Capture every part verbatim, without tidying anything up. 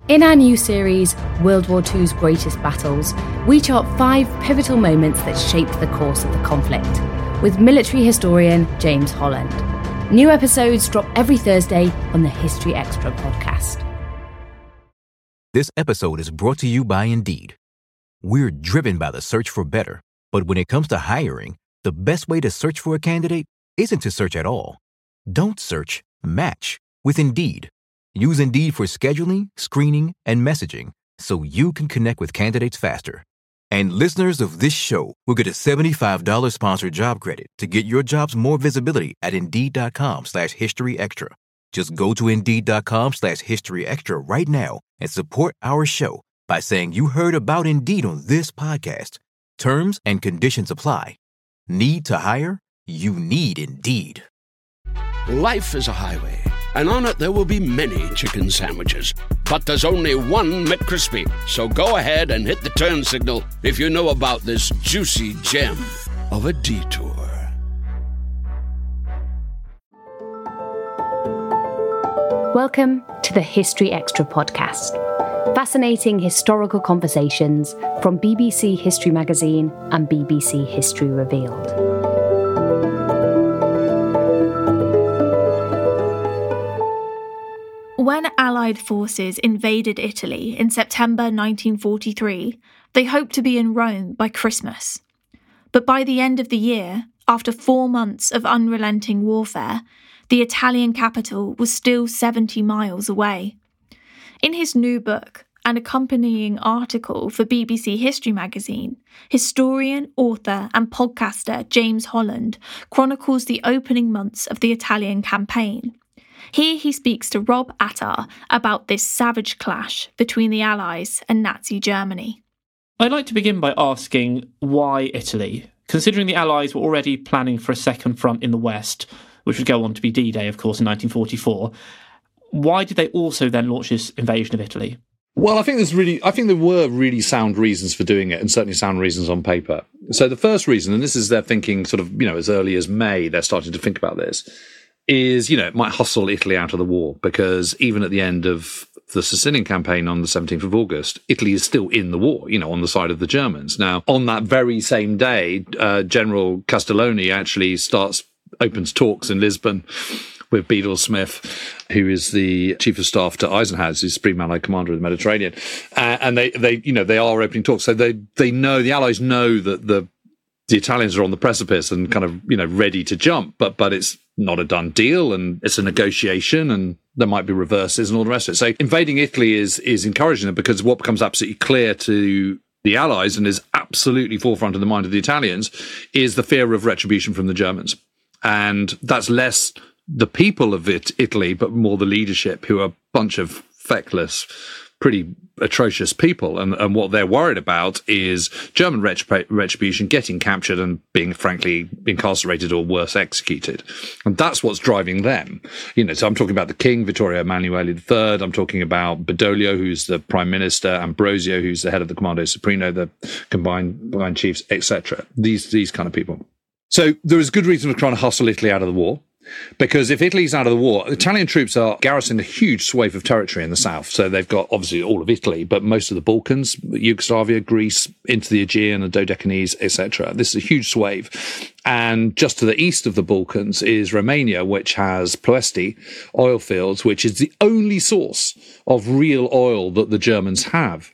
In our new series, World War Two's Greatest Battles, we chart five pivotal moments that shaped the course of the conflict, with military historian James Holland. New episodes drop every Thursday on the History Extra podcast. This episode is brought to you by Indeed. We're driven by the search for better, but when it comes to hiring, the best way to search for a candidate isn't to search at all. Don't search, match with Indeed. Use Indeed for scheduling, screening, and messaging so you can connect with candidates faster. And listeners of this show will get a seventy-five dollars sponsored job credit to get your jobs more visibility at Indeed.com slash History Extra. Just go to Indeed.com slash History Extra right now and support our show by saying you heard about Indeed on this podcast. Terms and conditions apply. Need to hire? You need Indeed. Life is a highway, and on it there will be many chicken sandwiches. But there's only one McCrispy. So go ahead and hit the turn signal if you know about this juicy gem of a detour. Welcome to the History Extra podcast. Fascinating historical conversations from B B C History Magazine and B B C History Revealed. When Allied forces invaded Italy in September nineteen forty-three, they hoped to be in Rome by Christmas. But by the end of the year, after four months of unrelenting warfare, the Italian capital was still seventy miles away. In his new book, an accompanying article for B B C History Magazine, historian, author and podcaster James Holland chronicles the opening months of the Italian campaign. Here he speaks to Rob Attar about this savage clash between the Allies and Nazi Germany. I'd like to begin by asking why Italy? Considering the Allies were already planning for a second front in the West, which would go on to be D-Day, of course, in nineteen forty-four, why did they also then launch this invasion of Italy? Well, I think there's really, I think there were really sound reasons for doing it, and certainly sound reasons on paper. So the first reason, and this is their thinking sort of, you know, as early as May, they're starting to think about this, is, you know, it might hustle Italy out of the war, because even at the end of the Sicilian campaign on the seventeenth of August, Italy is still in the war, you know, on the side of the Germans. Now, on that very same day, uh, General Castelloni actually starts, opens talks in Lisbon with Bedell Smith, who is the chief of staff to Eisenhower, who's Supreme Allied Commander of the Mediterranean. Uh, and they, they, you know, they are opening talks. So they, they know, the Allies know that the, the Italians are on the precipice and kind of, you know, ready to jump, but, but it's not a done deal, and it's a negotiation, and there might be reverses and all the rest of it. So invading Italy is, is encouraging them, because what becomes absolutely clear to the Allies, and is absolutely forefront of the mind of the Italians, is the fear of retribution from the Germans. And that's less the people of it, Italy, but more the leadership, who are a bunch of feckless, pretty atrocious people. And, and what they're worried about is German retrib- retribution, getting captured and being, frankly, incarcerated or worse, executed. And that's what's driving them. You know, so I'm talking about the king, Vittorio Emanuele the third. I'm talking about Badoglio, who's the prime minister, Ambrosio, who's the head of the Comando Supremo, the combined, combined chiefs, et cetera. These, these kind of people. So there is good reason for trying to hustle Italy out of the war. Because if Italy's out of the war, Italian troops are garrisoned a huge swathe of territory in the south. So they've got obviously all of Italy, but most of the Balkans, Yugoslavia, Greece, into the Aegean and Dodecanese, et cetera. This is a huge swathe. And just to the east of the Balkans is Romania, which has Ploesti oil fields, which is the only source of real oil that the Germans have.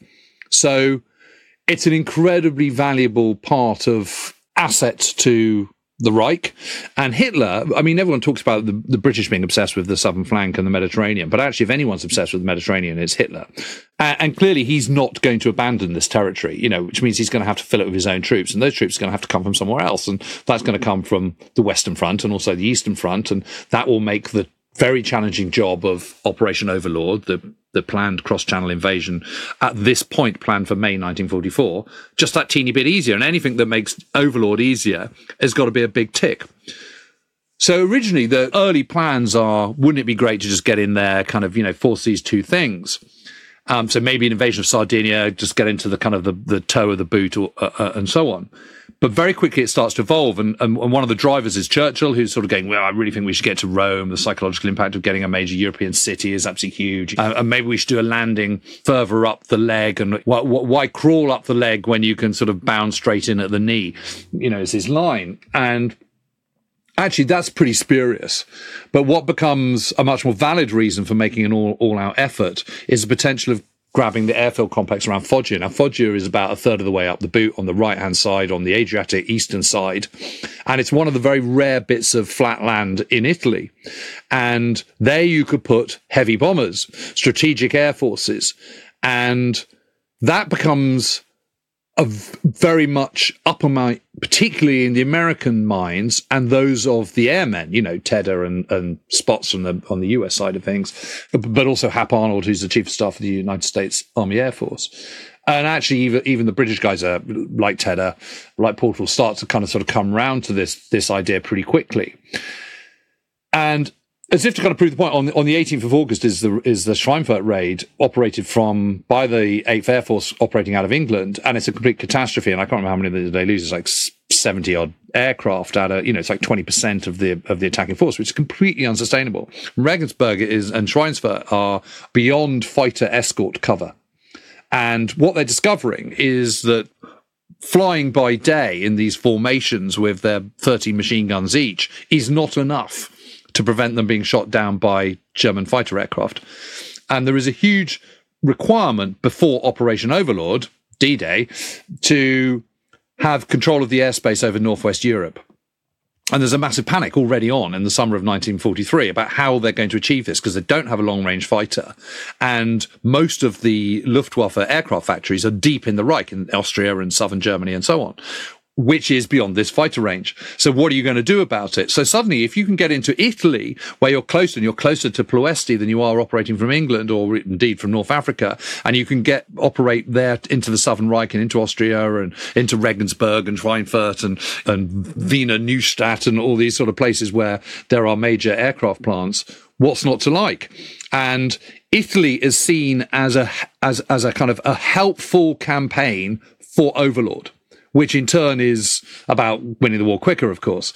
So it's an incredibly valuable part of assets to the Reich. And Hitler, I mean, everyone talks about the, the British being obsessed with the southern flank and the Mediterranean, but actually if anyone's obsessed with the Mediterranean, it's Hitler. And, and clearly he's not going to abandon this territory, you know, which means he's going to have to fill it with his own troops, and those troops are going to have to come from somewhere else, and that's going to come from the Western Front and also the Eastern Front, and that will make the very challenging job of Operation Overlord, the the planned cross-channel invasion at this point, planned for May nineteen forty-four, just that teeny bit easier. And anything that makes Overlord easier has got to be a big tick. So originally, the early plans are, wouldn't it be great to just get in there, kind of, you know, force these two things? Um, so maybe an invasion of Sardinia, just get into the kind of the, the toe of the boot, or, uh, uh, and so on. But very quickly it starts to evolve, and, and, and one of the drivers is Churchill, who's sort of going, well, I really think we should get to Rome. The psychological impact of getting a major European city is absolutely huge. Uh, and maybe we should do a landing further up the leg. And why, why crawl up the leg when you can sort of bound straight in at the knee, you know, is his line. And actually, that's pretty spurious. But what becomes a much more valid reason for making an all, all-out effort is the potential of grabbing the airfield complex around Foggia. Now, Foggia is about a third of the way up the boot on the right-hand side, on the Adriatic eastern side. And it's one of the very rare bits of flat land in Italy. And there you could put heavy bombers, strategic air forces. And that becomes a very much upper mind, particularly in the American minds and those of the airmen, you know, Tedder and, and Spots on the on the U S side of things, but also Hap Arnold, who's the Chief of Staff of the United States Army Air Force. And actually, even even the British guys are like Tedder, like Portal, start to kind of sort of come round to this this idea pretty quickly. And as if to kind of prove the point, on the, on the eighteenth of August is the is the Schweinfurt raid, operated from by the eighth Air Force, operating out of England, and it's a complete catastrophe. And I can't remember how many they lose. It's like seventy odd aircraft out of, you know, it's like twenty percent of the of the attacking force, which is completely unsustainable. Regensburg is and Schweinfurt are beyond fighter escort cover, and what they're discovering is that flying by day in these formations with their thirty machine guns each is not enough to prevent them being shot down by German fighter aircraft. And there is a huge requirement before Operation Overlord, D-Day, to have control of the airspace over Northwest Europe. And there's a massive panic already on in the summer of nineteen forty-three about how they're going to achieve this, because they don't have a long-range fighter. And most of the Luftwaffe aircraft factories are deep in the Reich, in Austria and southern Germany and so on, which is beyond this fighter range. So what are you going to do about it? So suddenly, if you can get into Italy, where you're closer, and you're closer to Ploesti than you are operating from England, or indeed from North Africa, and you can get operate there into the Southern Reich and into Austria and into Regensburg and Schweinfurt and, and Wiener Neustadt and all these sort of places where there are major aircraft plants, what's not to like? And Italy is seen as a, as, as a kind of a helpful campaign for Overlord, which in turn is about winning the war quicker, of course.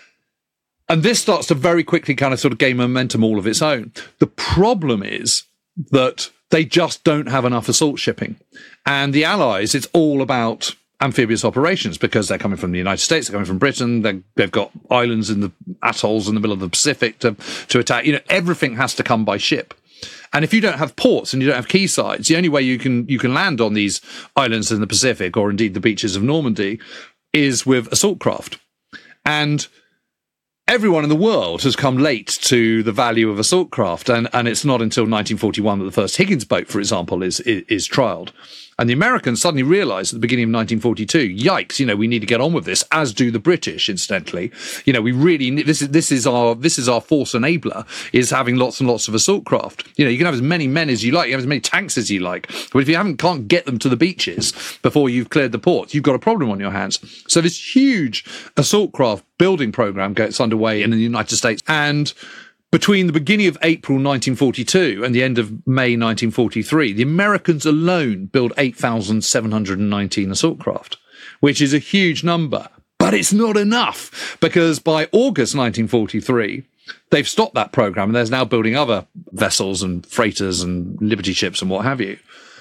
And this starts to very quickly kind of sort of gain momentum all of its own. The problem is that they just don't have enough assault shipping. And the Allies, it's all about amphibious operations, because they're coming from the United States, they're coming from Britain, they, they've got islands in the atolls in the middle of the Pacific to, to attack. You know, everything has to come by ship. And if you don't have ports and you don't have quaysides, the only way you can you can land on these islands in the Pacific, or indeed the beaches of Normandy, is with assault craft. And everyone in the world has come late to the value of assault craft, and, and it's not until nineteen forty-one that the first Higgins boat, for example, is, is, is trialled. And the Americans suddenly realised at the beginning of nineteen forty-two, yikes, you know, we need to get on with this, as do the British, incidentally. You know, we really need, this is, this is our, this is our force enabler, is having lots and lots of assault craft. You know, you can have as many men as you like, you have as many tanks as you like, but if you haven't, can't get them to the beaches before you've cleared the ports, you've got a problem on your hands. So this huge assault craft building program gets underway in the United States, and between the beginning of April nineteen forty-two and the end of May nineteen forty-three, the Americans alone built eight thousand seven hundred nineteen assault craft, which is a huge number. But it's not enough, because by August nineteen forty-three, they've stopped that program, and there's now building other vessels and freighters and Liberty ships and what have you.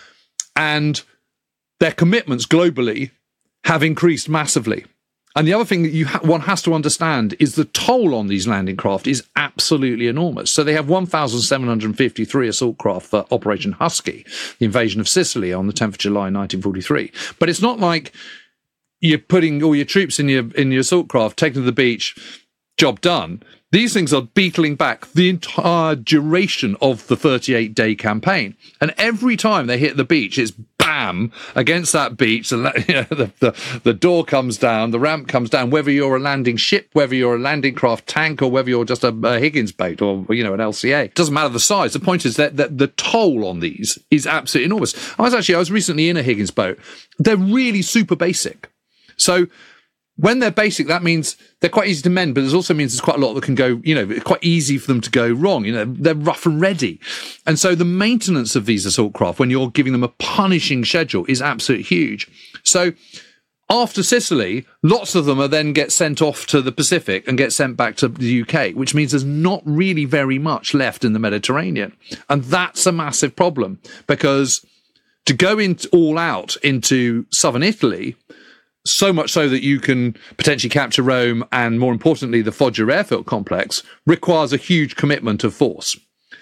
And their commitments globally have increased massively. And the other thing that you ha- one has to understand is the toll on these landing craft is absolutely enormous. So they have one thousand seven hundred fifty-three assault craft for Operation Husky, the invasion of Sicily on the tenth of July nineteen forty-three. But it's not like you're putting all your troops in your in your assault craft, taking to the beach, job done. These things are beetling back the entire duration of the thirty-eight day campaign. And every time they hit the beach, it's bam against that beach, and you know, the, the, the door comes down, the ramp comes down, whether you're a landing ship, whether you're a landing craft tank, or whether you're just a, a Higgins boat, or, you know, an L C A. It doesn't matter the size. The point is that, that the toll on these is absolutely enormous. I was actually, I was recently in a Higgins boat. They're really super basic. So when they're basic, that means they're quite easy to mend, but it also means there's quite a lot that can go, you know, quite easy for them to go wrong. You know, they're rough and ready. And so the maintenance of these assault craft, when you're giving them a punishing schedule, is absolutely huge. So After Sicily, lots of them are then get sent off to the Pacific and get sent back to the U K, which means there's not really very much left in the Mediterranean. And that's a massive problem, because to go in all out into southern Italy, so much so that you can potentially capture Rome and, more importantly, the Foggia airfield complex, requires a huge commitment of force.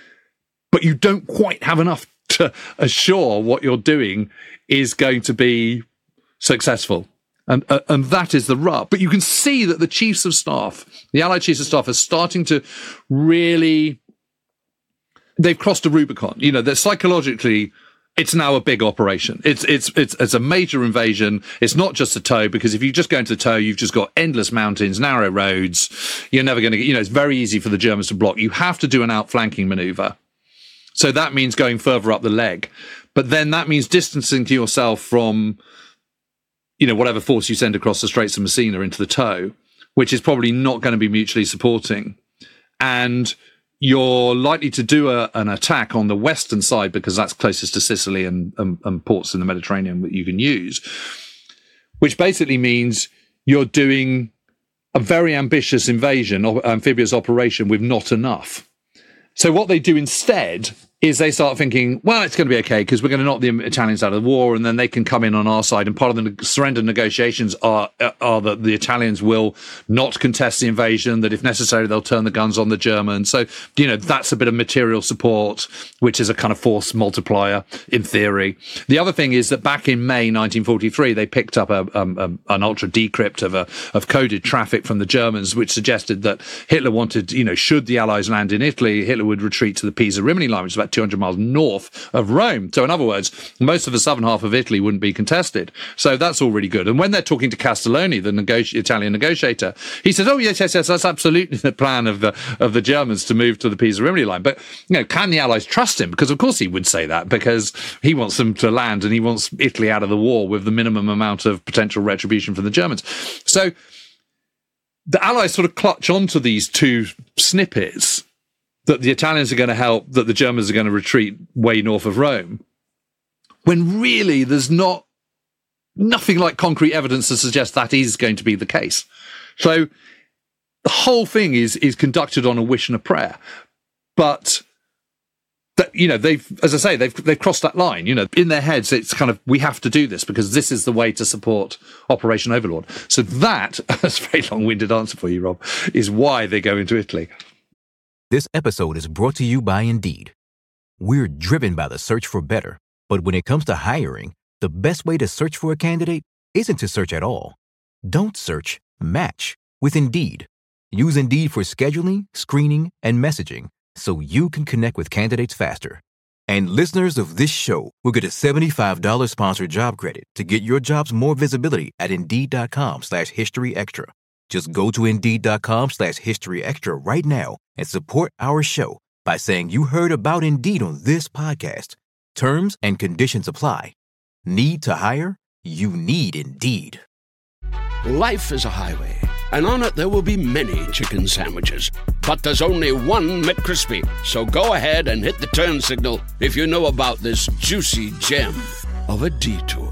But you don't quite have enough to assure what you're doing is going to be successful. And uh, and that is the rub. But you can see that the chiefs of staff, the Allied chiefs of staff, are starting to really... They've crossed a Rubicon. You know, they're psychologically... It's now a big operation. It's it's it's it's a major invasion. It's not just a toe, because if you just go into the toe, you've just got endless mountains, narrow roads. You're never going to get... You know, it's very easy for the Germans to block. You have to do an outflanking manoeuvre. So that means going further up the leg. But then that means distancing to yourself from... you know, whatever force you send across the Straits of Messina into the toe, which is probably not going to be mutually supporting. And you're likely to do a, an attack on the western side, because that's closest to Sicily and, and, and ports in the Mediterranean that you can use, which basically means you're doing a very ambitious invasion, amphibious operation with not enough. So what they do instead is they start thinking, well, it's going to be okay because we're going to knock the Italians out of the war, and then they can come in on our side. And part of the surrender negotiations are are that the Italians will not contest the invasion, that if necessary, they'll turn the guns on the Germans. So, you know, that's a bit of material support, which is a kind of force multiplier in theory. The other thing is that back in May nineteen forty-three, they picked up a, um, a, an ultra decrypt of a, of coded traffic from the Germans, which suggested that Hitler wanted, you know, should the Allies land in Italy, Hitler would retreat to the Pisa-Rimini line, which is about two hundred miles north of Rome. So in other words, most of the southern half of Italy wouldn't be contested. So that's all really good. And when they're talking to Castelloni, the negoti- Italian negotiator, he says, oh, yes, yes, yes, that's absolutely the plan of the of the Germans to move to the Pisa-Rimini line. But, you know, can the Allies trust him? Because, of course, he would say that, because he wants them to land and he wants Italy out of the war with the minimum amount of potential retribution from the Germans. So the Allies sort of clutch onto these two snippets, that the Italians are going to help, that the Germans are going to retreat way north of Rome, when really there's not nothing like concrete evidence to suggest that is going to be the case. So the whole thing is is conducted on a wish and a prayer. But that, you know, they've, as I say, they've they've crossed that line. You know, in their heads, it's kind of, we have to do this because this is the way to support Operation Overlord. So that, that's a very long-winded answer for you, Rob, is why they go into Italy. This episode is brought to you by Indeed. We're driven by the search for better, but when it comes to hiring, the best way to search for a candidate isn't to search at all. Don't search, match with Indeed. Use Indeed for scheduling, screening, and messaging so you can connect with candidates faster. And listeners of this show will get a seventy-five dollars sponsored job credit to get your jobs more visibility at Indeed.com slash History Extra. Just go to Indeed.com slash History Extra right now and support our show by saying you heard about Indeed on this podcast. Terms and conditions apply. Need to hire? You need Indeed. Life is a highway, and on it there will be many chicken sandwiches. But there's only one McCrispy. So go ahead and hit the turn signal if you know about this juicy gem of a detour.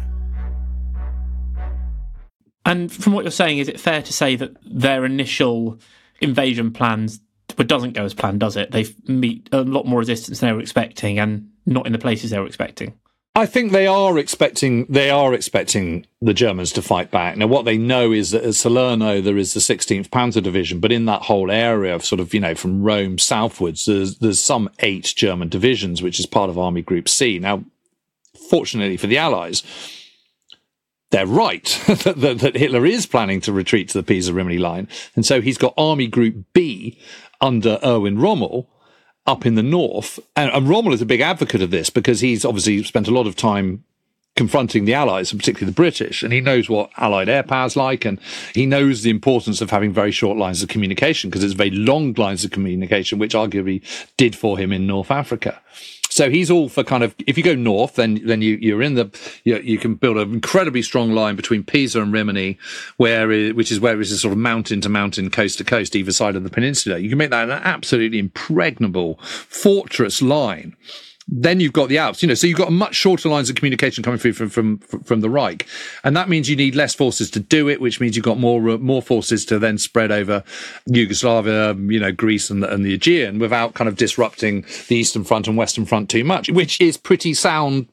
And from what you're saying, is it fair to say that their initial invasion plans well, doesn't go as planned, does it? They meet a lot more resistance than they were expecting, and not in the places they were expecting. I think they are expecting they are expecting the Germans to fight back. Now, what they know is that at Salerno there is the sixteenth Panzer Division, but in that whole area of sort of, you know, from Rome southwards, there's there's some eight German divisions, which is part of Army Group C. Now, fortunately for the Allies, they're right that, that Hitler is planning to retreat to the Pisa-Rimini line. And so he's got Army Group B under Erwin Rommel up in the north. And, and Rommel is a big advocate of this because he's obviously spent a lot of time confronting the Allies, and particularly the British, and he knows what Allied air power's like, and he knows the importance of having very short lines of communication, because it's very long lines of communication, which arguably did for him in North Africa. So he's all for kind of, if you go north, then then you, you're in the, you, you can build an incredibly strong line between Pisa and Rimini, where it, which is where it's a sort of mountain to mountain, coast to coast, either side of the peninsula. You can make that an absolutely impregnable fortress line. then you've got the Alps, you know, so you've got much shorter lines of communication coming through from, from, from the Reich. And that means you need less forces to do it, which means you've got more, more forces to then spread over Yugoslavia, you know, Greece and the, and the Aegean without kind of disrupting the Eastern Front and Western Front too much, which is pretty sound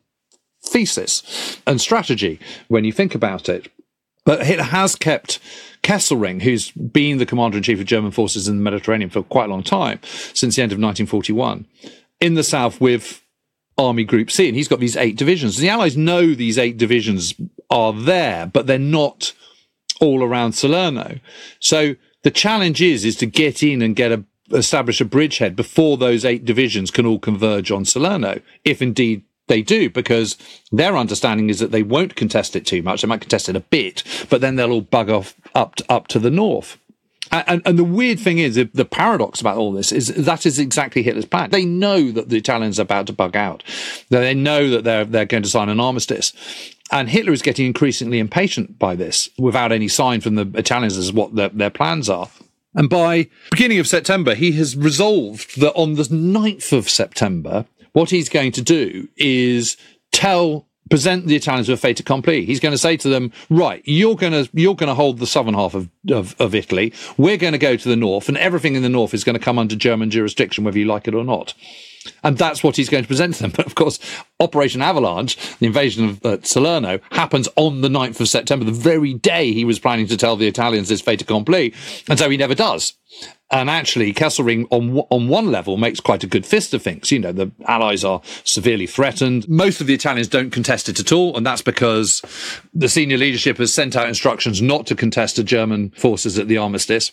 thesis and strategy when you think about it. But Hitler has kept Kesselring, who's been the commander-in-chief of German forces in the Mediterranean for quite a long time, since the end of nineteen forty-one, in the south with Army Group C, and he's got these eight divisions. The Allies know these eight divisions are there, but they're not all around Salerno. So the challenge is, is to get in and get a, establish a bridgehead before those eight divisions can all converge on Salerno, if indeed they do, because their understanding is that they won't contest it too much. They might contest it a bit, but then they'll all bug off up to, up to the north. And, and the weird thing is, the paradox about all this is that is exactly Hitler's plan. They know that the Italians are about to bug out. They know that they're they're going to sign an armistice. And Hitler is getting increasingly impatient by this, without any sign from the Italians as what their, their plans are. And by beginning of September, he has resolved that on the ninth of September, what he's going to do is tell, present the Italians with a fait accompli. He's going to say to them, right, you're going to, you're going to hold the southern half of, of, of Italy. We're going to go to the north, and everything in the north is going to come under German jurisdiction, whether you like it or not. And that's what he's going to present to them. But of course, Operation Avalanche, the invasion of uh, Salerno, happens on the ninth of September, the very day he was planning to tell the Italians this fait accompli. And so he never does. And actually, Kesselring, on on one level, makes quite a good fist of things. You know, the Allies are severely threatened. Most of the Italians don't contest it at all, and that's because the senior leadership has sent out instructions not to contest the German forces at the armistice.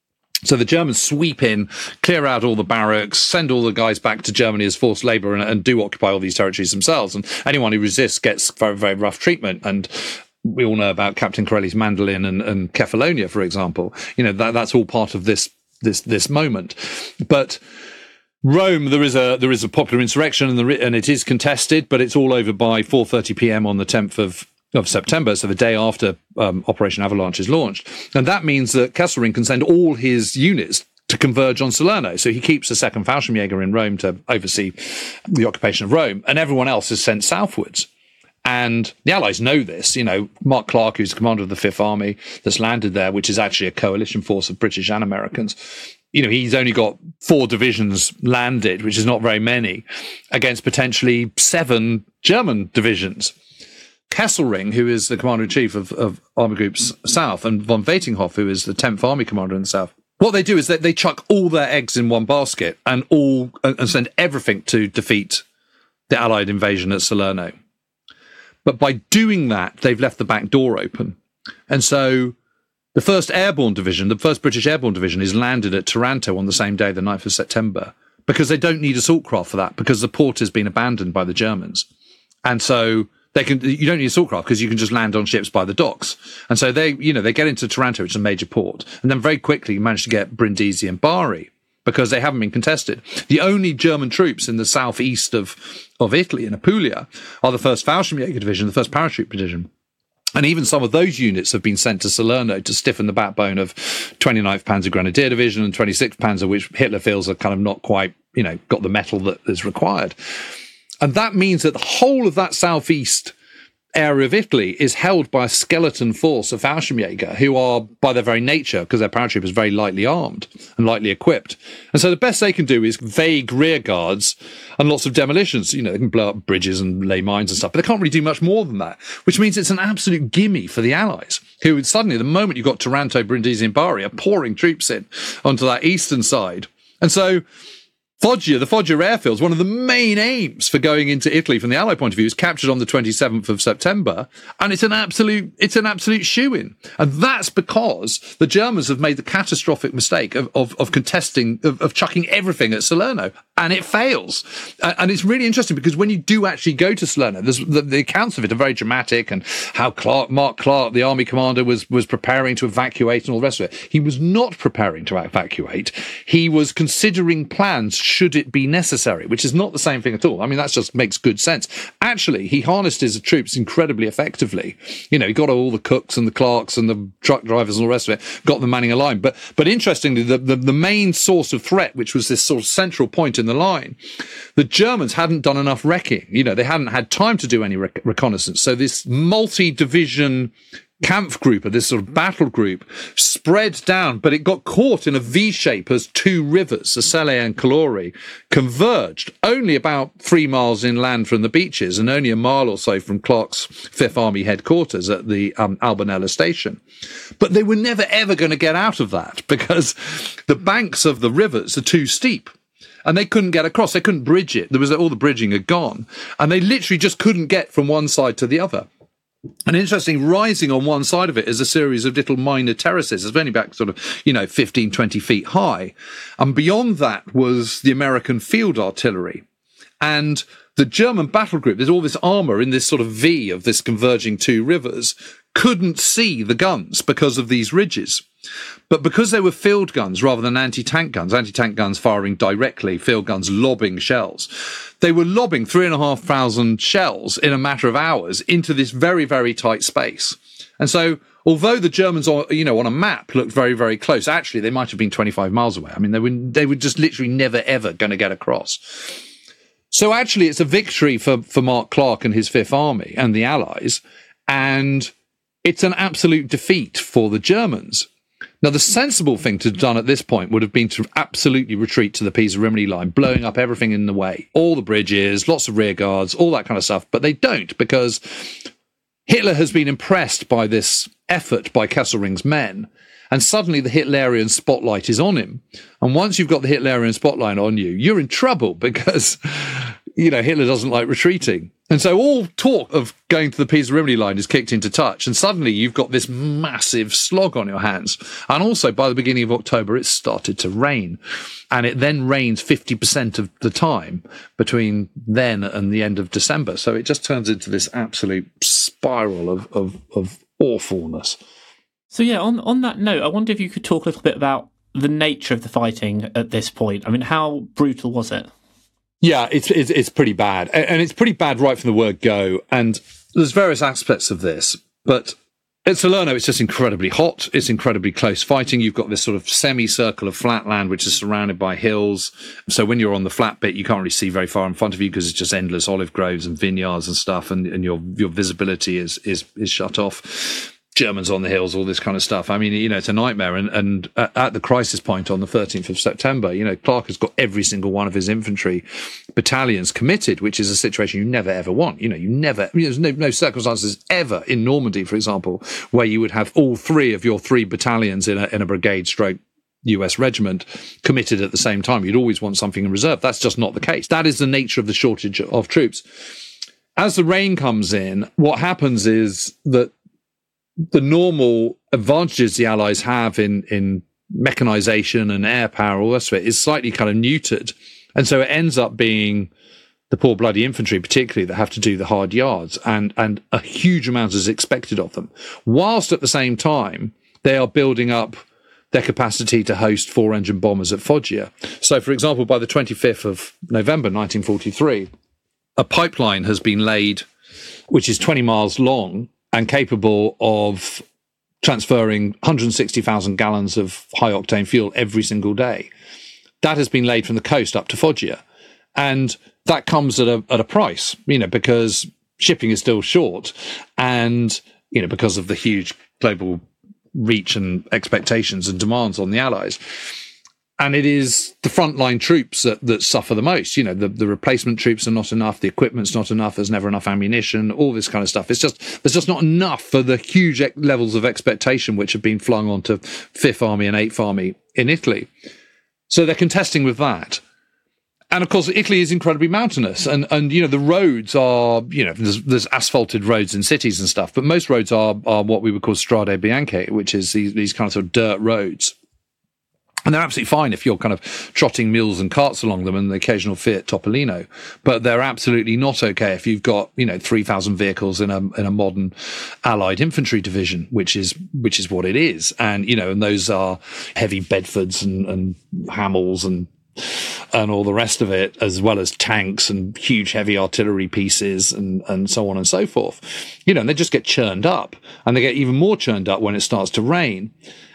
So the Germans sweep in, clear out all the barracks, send all the guys back to Germany as forced labour, and, and do occupy all these territories themselves. And anyone who resists gets very, very rough treatment. And we all know about Captain Corelli's mandolin and, and Kefalonia, for example. You know, that, that's all part of this this this moment. But Rome, there is a there is a popular insurrection, and, the, and it is contested, but it's all over by four thirty p.m. on the tenth of of September, so the day after um, Operation Avalanche is launched. And that means that Kesselring can send all his units to converge on Salerno. So he keeps the second Fallschirmjäger in Rome to oversee the occupation of Rome, and everyone else is sent southwards. And the Allies know this. You know, Mark Clark, who's commander of the Fifth Army that's landed there, which is actually a coalition force of British and Americans, you know, he's only got four divisions landed, which is not very many, against potentially seven German divisions. Kesselring, who is the commander-in-chief of, of Army Groups South, and von Vietinghoff, who is the tenth Army commander in the South, what they do is that they chuck all their eggs in one basket and all and send everything to defeat the Allied invasion at Salerno. But by doing that, they've left the back door open. And so the first Airborne Division, the first British Airborne Division, is landed at Taranto on the same day, the ninth of September, because they don't need assault craft for that, because the port has been abandoned by the Germans. And so they can, you don't need assault craft because you can just land on ships by the docks. And so they, you know, they get into Taranto, which is a major port, and then very quickly manage to get Brindisi and Bari, because they haven't been contested. The only German troops in the southeast of, of Italy, in Apulia, are the first Fallschirmjäger Division, the first Parachute Division. And even some of those units have been sent to Salerno to stiffen the backbone of twenty-ninth Panzer Grenadier Division and twenty-sixth Panzer, which Hitler feels are kind of not quite, you know, got the metal that is required. And that means that the whole of that southeast area of Italy is held by a skeleton force of Fallschirmjäger, who are, by their very nature, because their paratroopers, very lightly armed and lightly equipped. And so the best they can do is vague rear guards and lots of demolitions. You know, they can blow up bridges and lay mines and stuff, but they can't really do much more than that, which means it's an absolute gimme for the Allies, who suddenly, the moment you've got Taranto, Brindisi and Bari, are pouring troops in onto that eastern side. And so Foggia, the Foggia airfield, is one of the main aims for going into Italy from the Allied point of view, is captured on the twenty-seventh of September, and it's an absolute, it's an absolute shoo-in. And that's because the Germans have made the catastrophic mistake of, of, of contesting, of, of chucking everything at Salerno, and it fails. Uh, and it's really interesting because when you do actually go to Salerno, there's, the, the accounts of it are very dramatic, and how Clark, Mark Clark, the army commander, was, was preparing to evacuate and all the rest of it. He was not preparing to evacuate. He was considering plans should it be necessary, which is not the same thing at all. I mean, that just makes good sense. Actually, he harnessed his troops incredibly effectively. You know, he got all the cooks and the clerks and the truck drivers and all the rest of it, got them manning a line. But but interestingly, the, the, the main source of threat, which was this sort of central point in in the line. The Germans hadn't done enough wrecking. You know, they hadn't had time to do any rec- reconnaissance. So this multi-division Kampfgruppe, this sort of battle group, spread down, but it got caught in a V shape as two rivers, the Selle and Calore, converged only about three miles inland from the beaches and only a mile or so from Clark's Fifth Army headquarters at the um, Albanella station. But they were never, ever going to get out of that because the banks of the rivers are too steep. And they couldn't get across. They couldn't bridge it. There was all the bridging had gone. And they literally just couldn't get from one side to the other. And interesting, rising on one side of it is a series of little minor terraces. It's only back sort of, you know, fifteen, twenty feet high. And beyond that was the American field artillery. And the German battle group, there's all this armour in this sort of V of this converging two rivers, couldn't see the guns because of these ridges. But because they were field guns rather than anti-tank guns, anti-tank guns firing directly, field guns lobbing shells, they were lobbing three and a half thousand shells in a matter of hours into this very, very tight space. And so, although the Germans, you know, on a map looked very, very close, actually they might have been twenty-five miles away. I mean, they were, they were just literally never, ever going to get across. So actually, it's a victory for, for Mark Clark and his Fifth Army and the Allies, and it's an absolute defeat for the Germans. Now, the sensible thing to have done at this point would have been to absolutely retreat to the Pisa-Rimini line, blowing up everything in the way, all the bridges, lots of rear guards, all that kind of stuff. But they don't, because Hitler has been impressed by this effort by Kesselring's men, and suddenly the Hitlerian spotlight is on him. And once you've got the Hitlerian spotlight on you, you're in trouble because, you know, Hitler doesn't like retreating. And so all talk of going to the Pisa-Rimini line is kicked into touch, and suddenly you've got this massive slog on your hands. And also, by the beginning of October, it started to rain. And it then rains fifty percent of the time between then and the end of December. So it just turns into this absolute spiral of, of, of awfulness. So yeah, on, on that note, I wonder if you could talk a little bit about the nature of the fighting at this point. I mean, how brutal was it? Yeah, it's, it's it's pretty bad. And it's pretty bad right from the word go. And there's various aspects of this. But at Salerno, it's just incredibly hot. It's incredibly close fighting. You've got this sort of semicircle of flat land, which is surrounded by hills. So when you're on the flat bit, you can't really see very far in front of you because it's just endless olive groves and vineyards and stuff. And, and your your visibility is is is shut off. Germans on the hills, all this kind of stuff. I mean, you know, it's a nightmare. And, and at the crisis point on the thirteenth of September, you know, Clark has got every single one of his infantry battalions committed, which is a situation you never, ever want. You know, you never, you know, there's no, no circumstances ever in Normandy, for example, where you would have all three of your three battalions in a, in a brigade stroke U S regiment committed at the same time. You'd always want something in reserve. That's just not the case. That is the nature of the shortage of troops. As the rain comes in, what happens is that the normal advantages the Allies have in, in mechanization and air power, all the rest of it, is slightly kind of neutered. And so it ends up being the poor bloody infantry, particularly, that have to do the hard yards, and, and a huge amount is expected of them. Whilst at the same time, they are building up their capacity to host four-engine bombers at Foggia. So, for example, by the twenty-fifth of November, nineteen forty-three, a pipeline has been laid, which is twenty miles long, and capable of transferring one hundred sixty thousand gallons of high-octane fuel every single day. That has been laid from the coast up to Foggia. And that comes at a at a price, you know, because shipping is still short and, you know, because of the huge global reach and expectations and demands on the Allies. And it is the frontline troops that, that suffer the most. You know, the, the replacement troops are not enough. The equipment's not enough. There's never enough ammunition, all this kind of stuff. It's just, there's just not enough for the huge levels of expectation which have been flung onto Fifth Army and Eighth Army in Italy. So they're contesting with that. And of course, Italy is incredibly mountainous, and, and you know, the roads are, you know, there's, there's asphalted roads in cities and stuff, but most roads are, are what we would call strade bianche, which is these, these kind of sort of dirt roads. And they're absolutely fine if you're kind of trotting mules and carts along them and the occasional Fiat Topolino. But they're absolutely not okay if you've got, you know, three thousand vehicles in a in a modern Allied infantry division, which is which is what it is. And, you know, and those are heavy Bedfords and, and Hamels and and all the rest of it, as well as tanks and huge heavy artillery pieces and, and so on and so forth. You know, and they just get churned up, and they get even more churned up when it starts to rain.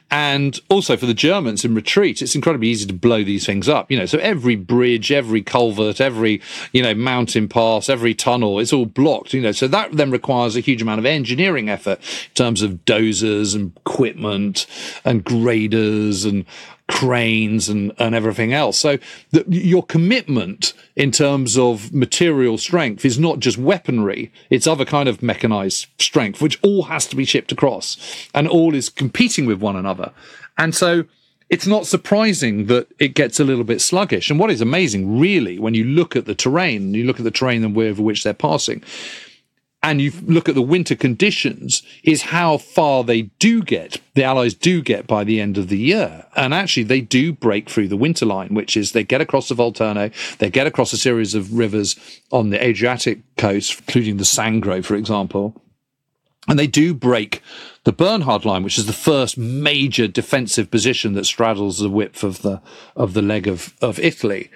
And also for the Germans in retreat, it's incredibly easy to blow these things up. You know, so every bridge, every culvert, every, you know, mountain pass, every tunnel, it's all blocked, you know. So that then requires a huge amount of engineering effort in terms of dozers and equipment and graders and cranes and, and everything else. So the, your commitment in terms of material strength is not just weaponry, it's other kind of mechanized strength, which all has to be shipped across and all is competing with one another. And so it's not surprising that it gets a little bit sluggish. And what is amazing, really, when you look at the terrain, you look at the terrain over which they're passing, and you look at the winter conditions, is how far they do get, the Allies do get by the end of the year. And actually, they do break through the winter line, which is they get across the Volturno, they get across a series of rivers on the Adriatic coast, including the Sangro, for example. And they do break the Bernhard line, which is the first major defensive position that straddles the width of the of the leg of, of Italy.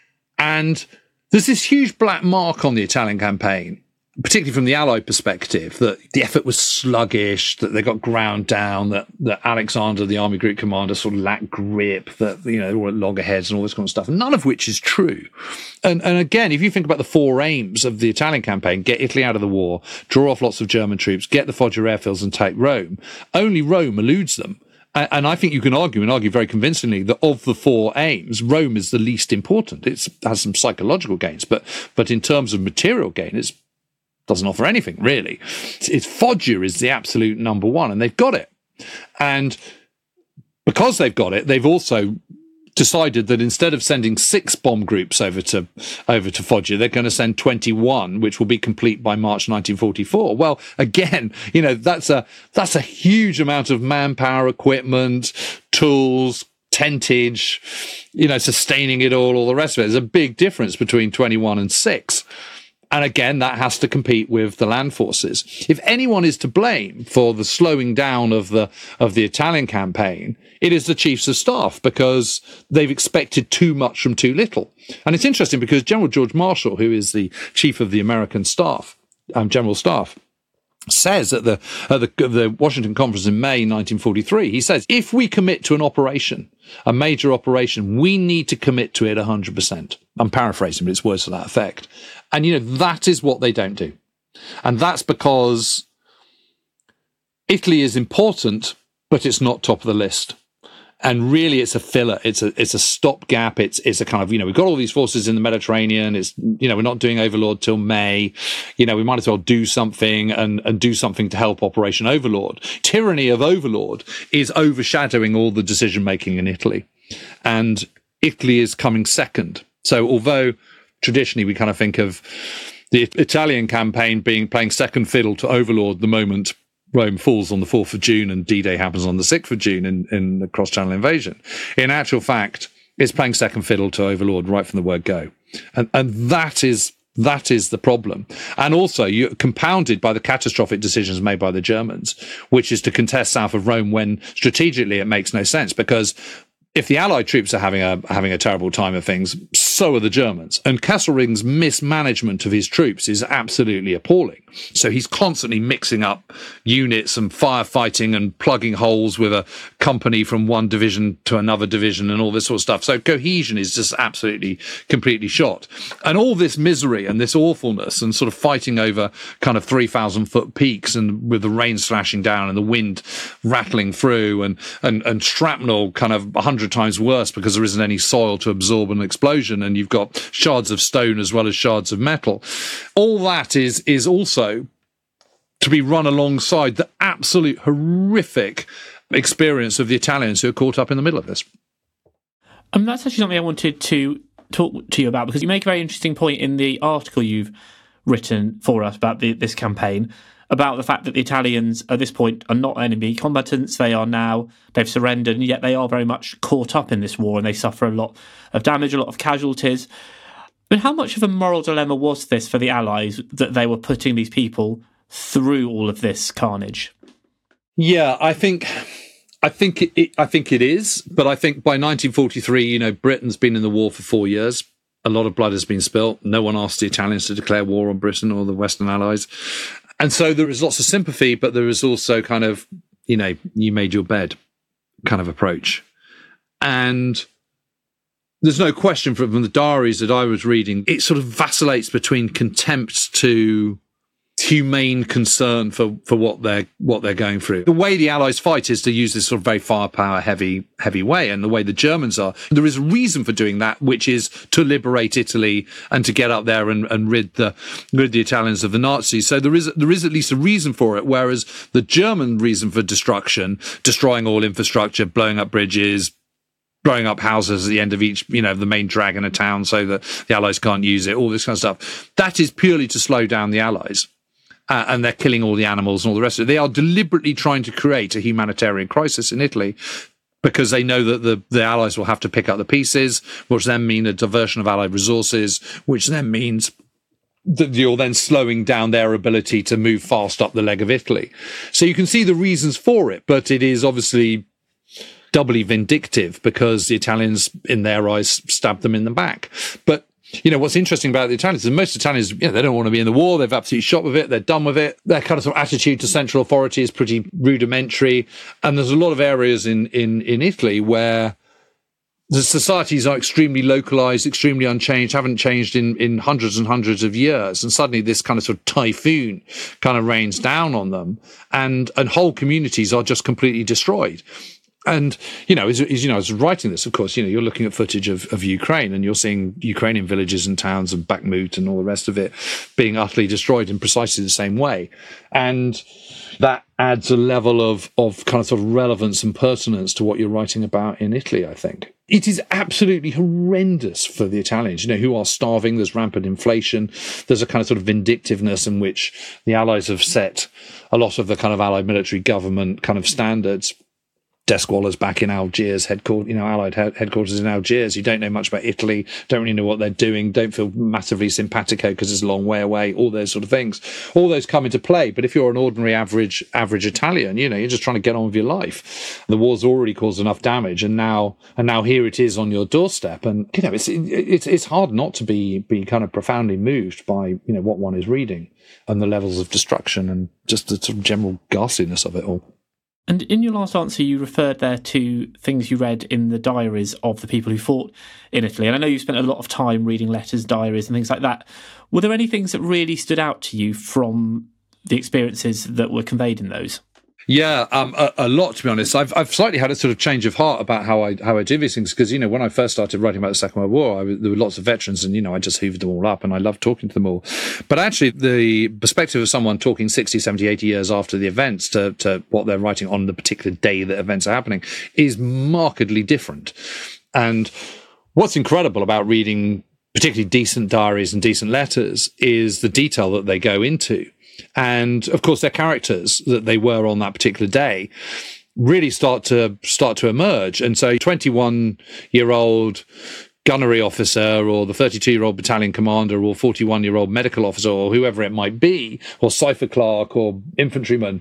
And there's this huge black mark on the Italian campaign, particularly from the Allied perspective, that the effort was sluggish, that they got ground down, that, that Alexander, the army group commander, sort of lacked grip, that, you know, they were at loggerheads and all this kind of stuff, none of which is true. And, and again, if you think about the four aims of the Italian campaign, get Italy out of the war, draw off lots of German troops, get the Foggia airfields and take Rome, only Rome eludes them. And I think you can argue, and argue very convincingly, that of the four aims, Rome is the least important. It has some psychological gains, but but in terms of material gain, it's doesn't offer anything, really. It's Foggia is the absolute number one, and they've got it. And because they've got it, they've also decided that instead of sending six bomb groups over to over to Foggia, they're going to send twenty-one, which will be complete by March nineteen forty-four. Well, again, you know, that's a that's a huge amount of manpower, equipment, tools, tentage, you know, sustaining it all, all the rest of it. There's a big difference between twenty-one and six. And again, that has to compete with the land forces. If anyone is to blame for the slowing down of the of the Italian campaign, it is the chiefs of staff, because they've expected too much from too little. And it's interesting because General George Marshall, who is the chief of the American staff, um, general staff, says at the at the, the Washington Conference in May nineteen forty-three, he says, if we commit to an operation, a major operation, we need to commit to it one hundred percent. I'm paraphrasing, but it's words to that effect. And, you know, that is what they don't do. And that's because Italy is important, but it's not top of the list. And really, it's a filler. It's a it's a stopgap. It's it's a kind of, you know, we've got all these forces in the Mediterranean. It's, you know, we're not doing Overlord till May. You know, we might as well do something and, and do something to help Operation Overlord. Tyranny of Overlord is overshadowing all the decision making in Italy. And Italy is coming second. So although traditionally we kind of think of the Italian campaign being playing second fiddle to Overlord the moment Rome falls on the fourth of June and D-Day happens on the sixth of June in, in the cross-channel invasion, in actual fact, it's playing second fiddle to Overlord right from the word go. And, and that is that is the problem. And also, you're compounded by the catastrophic decisions made by the Germans, which is to contest south of Rome when strategically it makes no sense, because if the Allied troops are having a having a terrible time of things, so are the Germans. And Kesselring's mismanagement of his troops is absolutely appalling. So he's constantly mixing up units and firefighting and plugging holes with a company from one division to another division and all this sort of stuff. So cohesion is just absolutely, completely shot. And all this misery and this awfulness and sort of fighting over kind of three thousand foot peaks and with the rain slashing down and the wind rattling through and, and, and shrapnel kind of one hundred times worse because there isn't any soil to absorb an explosion, and you've got shards of stone as well as shards of metal. All that is is also to be run alongside the absolute horrific experience of the Italians who are caught up in the middle of this. And that's actually something I wanted to talk to you about, because you make a very interesting point in the article you've written for us about the, this campaign, about the fact that the Italians at this point are not enemy combatants. They are now, they've surrendered, and yet they are very much caught up in this war and they suffer a lot of damage, a lot of casualties. But how much of a moral dilemma was this for the Allies, that they were putting these people through all of this carnage? Yeah, I think I think it, it I think it is, but I think by nineteen forty-three, you know, Britain's been in the war for four years. A lot of blood has been spilt. No one asked the Italians to declare war on Britain or the Western Allies. And so there is lots of sympathy, but there is also kind of, you know, you made your bed. kind of approach. And there's no question from the diaries that I was reading, it sort of vacillates between contempt to humane concern for, for what they're what they're going through. The way the Allies fight is to use this sort of very firepower heavy heavy way, and the way the Germans are, there is a reason for doing that, which is to liberate Italy and to get up there and, and rid the rid the Italians of the Nazis. So there is there is at least a reason for it. Whereas the German reason for destruction, destroying all infrastructure, blowing up bridges, blowing up houses at the end of each, you know, the main drag in a town so that the Allies can't use it, all this kind of stuff, that is purely to slow down the Allies. Uh, and they're killing all the animals and all the rest of it. They are deliberately trying to create a humanitarian crisis in Italy because they know that the, the Allies will have to pick up the pieces, which then mean a diversion of Allied resources, which then means that you're then slowing down their ability to move fast up the leg of Italy. So you can see the reasons for it, but it is obviously doubly vindictive because the Italians, in their eyes, stabbed them in the back. But you know, what's interesting about the Italians is most Italians, you know, they don't want to be in the war. They've absolutely shot with it. They're done with it. Their kind of, sort of attitude to central authority is pretty rudimentary. And there's a lot of areas in, in, in Italy where the societies are extremely localized, extremely unchanged, haven't changed in, in hundreds and hundreds of years. And suddenly this kind of sort of typhoon kind of rains down on them, and, and whole communities are just completely destroyed. And, you know, as, as you know, as writing this, of course, you know, you're looking at footage of, of Ukraine, and you're seeing Ukrainian villages and towns and Bakhmut and all the rest of it being utterly destroyed in precisely the same way. And that adds a level of, of kind of sort of relevance and pertinence to what you're writing about in Italy, I think. It is absolutely horrendous for the Italians, you know, who are starving. There's rampant inflation. There's a kind of sort of vindictiveness in which the Allies have set a lot of the kind of Allied military government kind of standards. Desqualer's back in Algiers, headquarters, you know, Allied headquarters in Algiers. You don't know much about Italy, don't really know what they're doing, don't feel massively simpatico because it's a long way away, all those sort of things. All those come into play. But if you're an ordinary average average Italian, you know, you're just trying to get on with your life. The war's already caused enough damage, and now and now here it is on your doorstep. And, you know, it's it's it's hard not to be be kind of profoundly moved by, you know, what one is reading and the levels of destruction and just the sort of general ghastliness of it all. And in your last answer, you referred there to things you read in the diaries of the people who fought in Italy. And I know you spent a lot of time reading letters, diaries and things like that. Were there any things that really stood out to you from the experiences that were conveyed in those? Yeah, um, a, a lot, to be honest. I've I've slightly had a sort of change of heart about how I how I do these things because, you know, when I first started writing about the Second World War, I was, there were lots of veterans, and, you know, I just hoovered them all up, and I loved talking to them all. But actually, the perspective of someone talking sixty, seventy, eighty years after the events to, to what they're writing on the particular day that events are happening is markedly different. And what's incredible about reading particularly decent diaries and decent letters is the detail that they go into. And of course, their characters that they were on that particular day really start to start to emerge. And so, twenty-one-year-old gunnery officer, or the thirty-two-year-old battalion commander, or forty-one-year-old medical officer, or whoever it might be, or cipher clerk, or infantryman,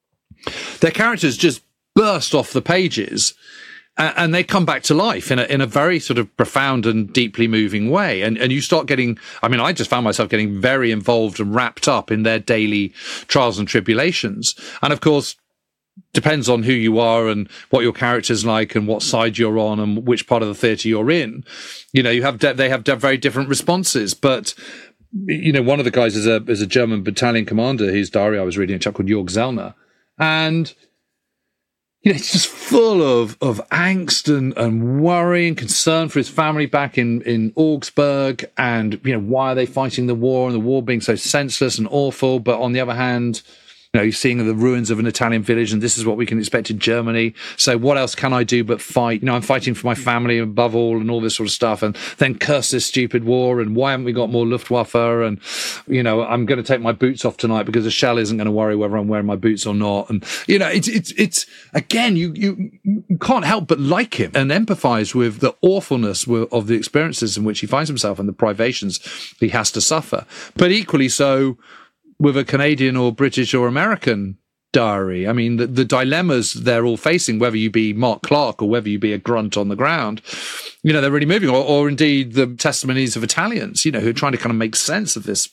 their characters just burst off the pages. And they come back to life in a in a very sort of profound and deeply moving way. And and you start getting, I mean, I just found myself getting very involved and wrapped up in their daily trials and tribulations. And of course, depends on who you are and what your character's like and what side you're on and which part of the theatre you're in. You know, you have de- they have de- very different responses. But, you know, one of the guys is a is a German battalion commander whose diary I was reading, a chap called Jörg Zellner. And you know, it's just full of, of angst and, and worry and concern for his family back in, in Augsburg. And, you know, why are they fighting the war, and the war being so senseless and awful? But on the other hand, you know, you're seeing the ruins of an Italian village, and this is what we can expect in Germany. So what else can I do but fight? You know, I'm fighting for my family above all, and all this sort of stuff. And then curse this stupid war, and why haven't we got more Luftwaffe? And, you know, I'm going to take my boots off tonight because a shell isn't going to worry whether I'm wearing my boots or not. And, you know, it's, it's, it's, again, you, you, you can't help but like him and empathize with the awfulness of the experiences in which he finds himself and the privations he has to suffer. But equally so with a Canadian or British or American diary. I mean, the, the dilemmas they're all facing, whether you be Mark Clark or whether you be a grunt on the ground, you know, they're really moving. Or, or indeed the testimonies of Italians, you know, who are trying to kind of make sense of this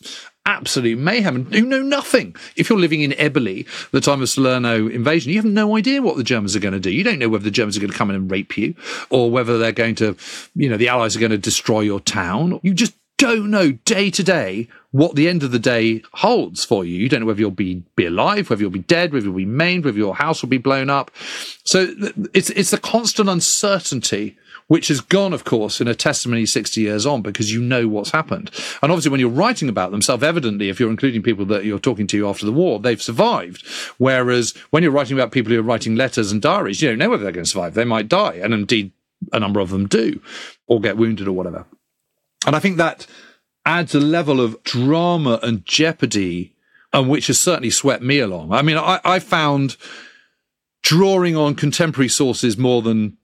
absolute mayhem, and you know nothing. If you're living in Eboli, the time of Salerno invasion, you have no idea what the Germans are going to do. You don't know whether the Germans are going to come in and rape you, or whether they're going to, you know, the Allies are going to destroy your town. You just don't know day to day what the end of the day holds for you. You don't know whether you'll be, be alive, whether you'll be dead, whether you'll be maimed, whether your house will be blown up. So it's it's the constant uncertainty which has gone, of course, in a testimony sixty years on, because you know what's happened. And obviously when you're writing about them, self-evidently, if you're including people that you're talking to after the war, they've survived. Whereas when you're writing about people who are writing letters and diaries, you don't know whether they're going to survive. They might die, and indeed a number of them do, or get wounded or whatever. And I think that adds a level of drama and jeopardy, and which has certainly swept me along. I mean, I, I found drawing on contemporary sources more than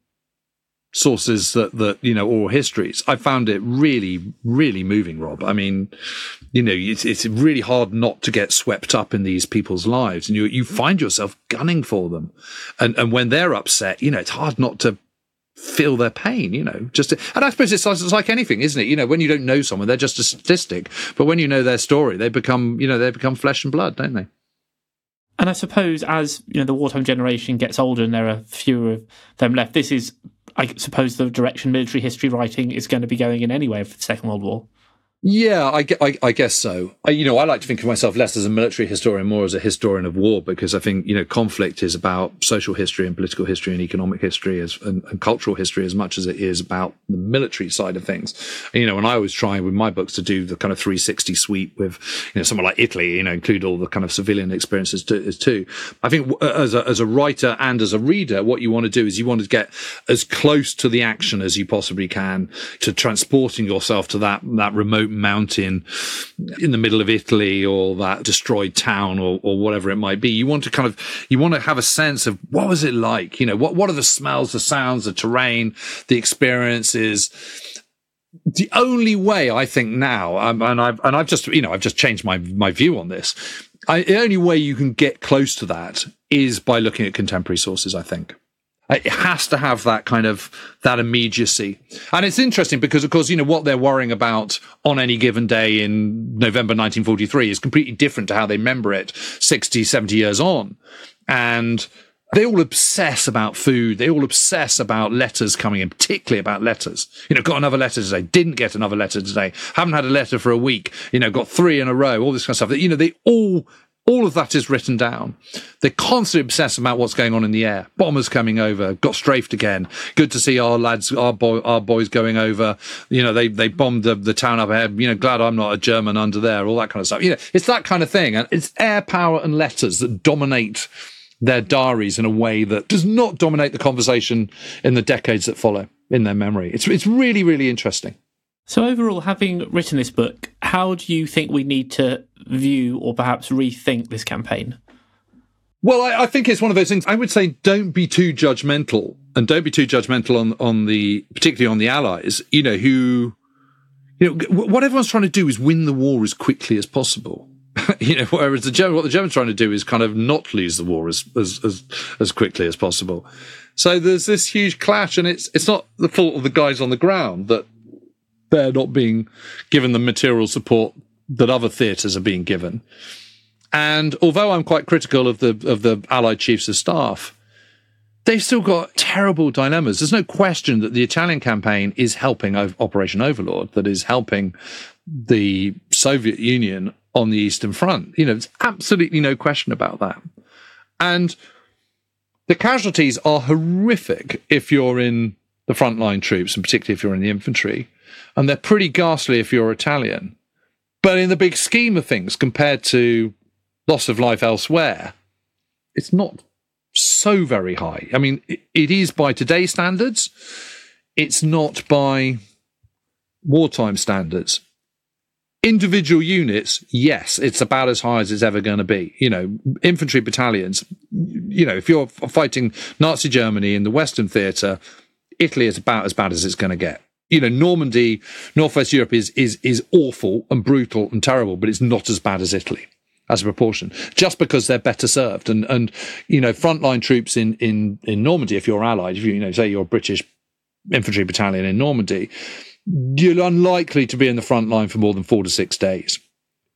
sources that, that, you know, oral histories, I found it really, really moving, Rob. I mean, you know, it's, it's really hard not to get swept up in these people's lives, and you you find yourself gunning for them. And, and when they're upset, you know, it's hard not to feel their pain, you know, just to, and I suppose it's, it's like anything, isn't it? You know, when you don't know someone, they're just a statistic, but when you know their story, they become, you know, they become flesh and blood, don't they? And I suppose as, you know, the wartime generation gets older and there are fewer of them left, this is, I suppose, the direction military history writing is going to be going in anyway for the Second World War. Yeah, I, I, I guess so. I, you know, I like to think of myself less as a military historian, more as a historian of war, because I think, you know, conflict is about social history and political history and economic history as, and, and cultural history as much as it is about the military side of things. And, you know, and I always try with my books to do the kind of three sixty sweep with, you know, somewhere like Italy, you know, include all the kind of civilian experiences too. too. I think as a, as a writer and as a reader, what you want to do is you want to get as close to the action as you possibly can, to transporting yourself to that, that remote mountain in the middle of Italy, or that destroyed town, or, or whatever it might be. You want to kind of, you want to have a sense of what was it like? You know, what, what are the smells, the sounds, the terrain, the experiences? The only way I think now, um, and I've, and I've just, you know, I've just changed my, my view on this. I, the only way you can get close to that is by looking at contemporary sources, I think. It has to have that kind of, that immediacy. And it's interesting because, of course, you know, what they're worrying about on any given day in November nineteen forty-three is completely different to how they remember it sixty, seventy years on. And they all obsess about food. They all obsess about letters coming in, particularly about letters. You know, got another letter today, didn't get another letter today, haven't had a letter for a week, you know, got three in a row, all this kind of stuff. You know, they all... All of that is written down. They're constantly obsessed about what's going on in the air. Bombers coming over, got strafed again. Good to see our lads, our boy, our boys going over. You know, they they bombed the, the town up ahead. You know, glad I'm not a German under there. All that kind of stuff. You know, it's that kind of thing, and it's air power and letters that dominate their diaries in a way that does not dominate the conversation in the decades that follow in their memory. It's it's really really interesting. So overall, having written this book, how do you think we need to view or perhaps rethink this campaign? Well, I, I think it's one of those things. I would say don't be too judgmental, and don't be too judgmental on, on the, particularly on the Allies, you know, who, you know, what everyone's trying to do is win the war as quickly as possible. You know, whereas the German, what the Germans are trying to do is kind of not lose the war as, as, as, as quickly as possible. So there's this huge clash, and it's, it's not the fault of the guys on the ground that they're not being given the material support that other theatres are being given. And although I'm quite critical of the of the Allied chiefs of staff, they've still got terrible dilemmas. There's no question that the Italian campaign is helping Operation Overlord, that is helping the Soviet Union on the Eastern Front. You know, there's absolutely no question about that. And the casualties are horrific if you're in the frontline troops, and particularly if you're in the infantry. And they're pretty ghastly if you're Italian. But in the big scheme of things, compared to loss of life elsewhere, it's not so very high. I mean, it, it is by today's standards. It's not by wartime standards. Individual units, yes, it's about as high as it's ever going to be. You know, infantry battalions, you know, if you're fighting Nazi Germany in the Western theatre, Italy is about as bad as it's going to get. You know, Normandy, Northwest Europe is is is awful and brutal and terrible, but it's not as bad as Italy as a proportion, just because they're better served. And, and you know, frontline troops in, in, in Normandy, if you're allied, if you, you know, say you're a British infantry battalion in Normandy, you're unlikely to be in the front line for more than four to six days.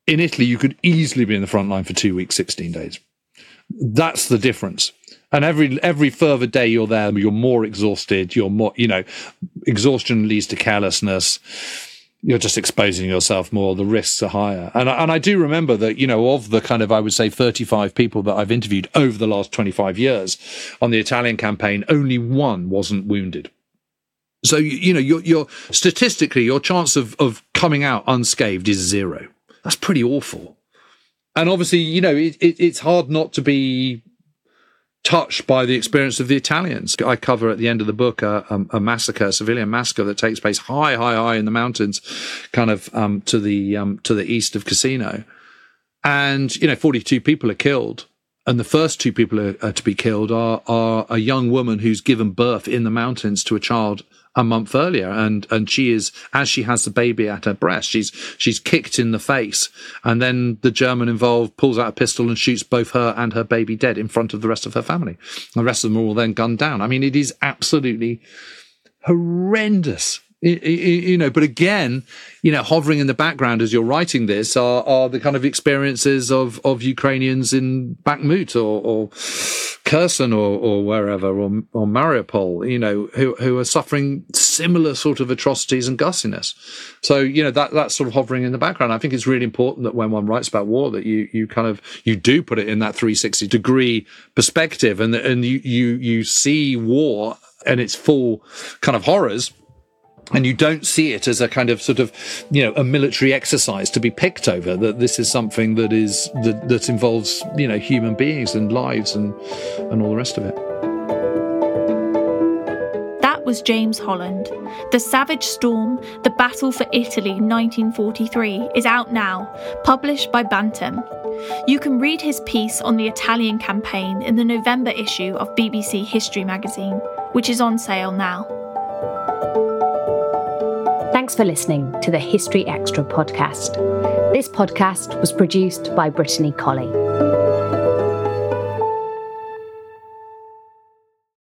In Italy, you could easily be in the front line for two weeks, sixteen days. That's the difference. And every every further day you're there, you're more exhausted. You're more, you know, exhaustion leads to carelessness. You're just exposing yourself more. The risks are higher. And I, and I do remember that, you know, of the kind of, I would say, thirty-five people that I've interviewed over the last twenty-five years on the Italian campaign, only one wasn't wounded. So, you, you know, you're, you're statistically, your chance of, of coming out unscathed is zero. That's pretty awful. And obviously, you know, it, it, it's hard not to be touched by the experience of the Italians. I cover at the end of the book a, a, a massacre, a civilian massacre that takes place high, high, high in the mountains, kind of um, to the um, to the east of Cassino. And, you know, forty-two people are killed. And the first two people are, are to be killed are, are a young woman who's given birth in the mountains to a child a month earlier, and and she is, as she has the baby at her breast, she's she's kicked in the face, and then the German involved pulls out a pistol and shoots both her and her baby dead in front of the rest of her family. The rest of them are all then gunned down. I mean, it is absolutely horrendous. You know, but again, you know, hovering in the background as you're writing this are, are the kind of experiences of, of Ukrainians in Bakhmut or, or Kherson or, or wherever, or, or Mariupol, you know, who, who are suffering similar sort of atrocities and gussiness. So, you know, that that's sort of hovering in the background. I think it's really important that when one writes about war, that you you kind of, you do put it in that three sixty degree perspective, and, and you, you, you see war and its full kind of horrors. And you don't see it as a kind of sort of, you know, a military exercise to be picked over, that this is something that is, that, that involves, you know, human beings and lives and, and all the rest of it. That was James Holland. The Savage Storm, The Battle for Italy nineteen forty-three is out now, published by Bantam. You can read his piece on the Italian campaign in the November issue of B B C History magazine, which is on sale now. Thanks for listening to the History Extra podcast. This podcast was produced by Brittany Colley.